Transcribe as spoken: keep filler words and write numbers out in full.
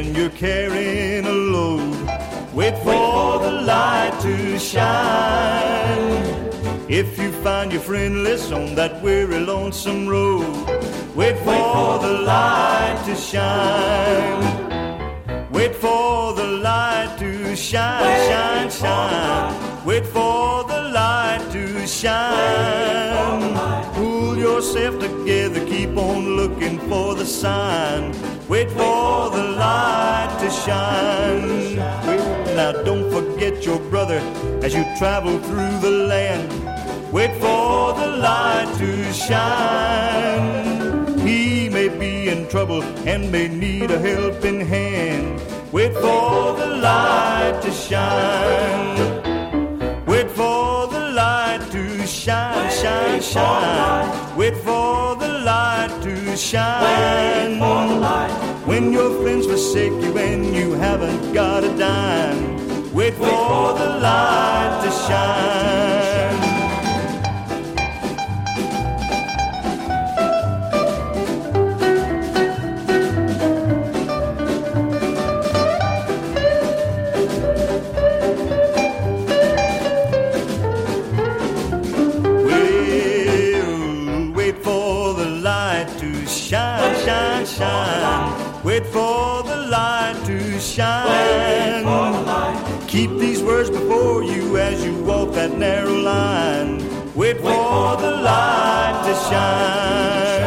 and you're carrying a load. Wait for the light to shine. If you find your friendless on that weary, lonesome road, wait for the light to shine. Wait for the light to shine, shine, shine. Wait for the light to shine. Pull yourself together, keep on looking for the sign. Wait for the light to shine. Now don't forget your brother as you travel through the land. Wait for the light to shine. He may be in trouble and may need a helping hand. Wait for the light to shine. Wait for the light to shine, shine, shine. Wait for the light to shine. When your friends forsake you and you haven't got a dime, wait for the light to shine. Shine, shine, shine. Wait for the light to shine. Keep these words before you as you walk that narrow line. Wait for the light to shine.